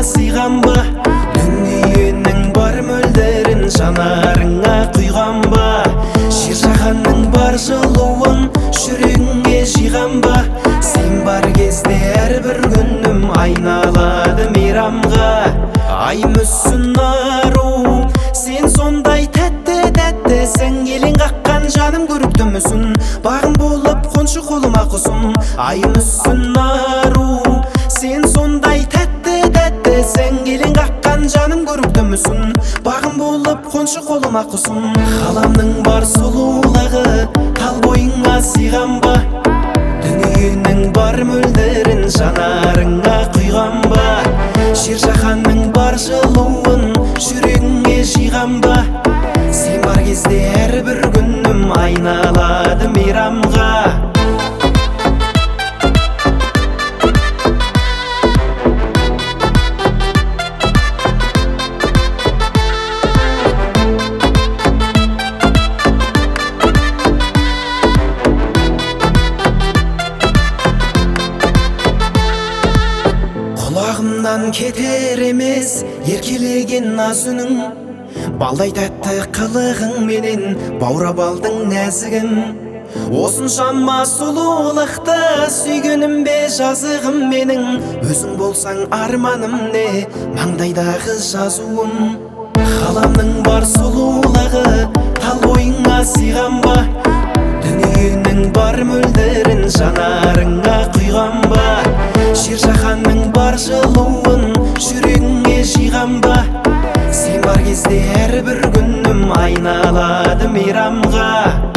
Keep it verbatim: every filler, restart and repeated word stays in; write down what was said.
сыйган ба? Дүниенің бар мөлдерін жанарыңа құйған ба? Жер жаһанның бар жылуын жүрегіңе жиған ба? Сен бар кезде әрбір күнім айналады мейрамға. Ай мүсін ару, сен сондай тәтті тәтті, сен елең қаққан жаным көрікті мүсін, бағым болып қоншы қолыма құсын. Ай мүсін ару, сен сондай тәтті тәтті, сен елең қаққан жаным көрікті мүсін, бағым болып қоншы қолыма құсын. Ғаламның бар сұлулығы тал бойыңа сыйған ба? Дүниенің бар мөлдерін жанарыңа құйған ба? Жер жаһанның бар жылуын жүрегіңе жиған ба? Сен бар кезде әрбір күнім айналады мейрамға. Құлағымнан кетер емес еркелеген наз үнің, балдай тәтті қылығың менен баурап алдың нәзігім. Осыншама сұлулықты сүйгенім бе жазығым менің, өзің болсаң арманым не маңдайдағы жазуым. Ғаламның бар сұлулығы тал бойыңа сыйған ба? Дүниенің бар мөлдерін жанарыңа құйған ба? Жер жаһанның бар жылуын жүрегіңе жиған ба? Сен бар кезде әрбір күнім айналады мейрамға.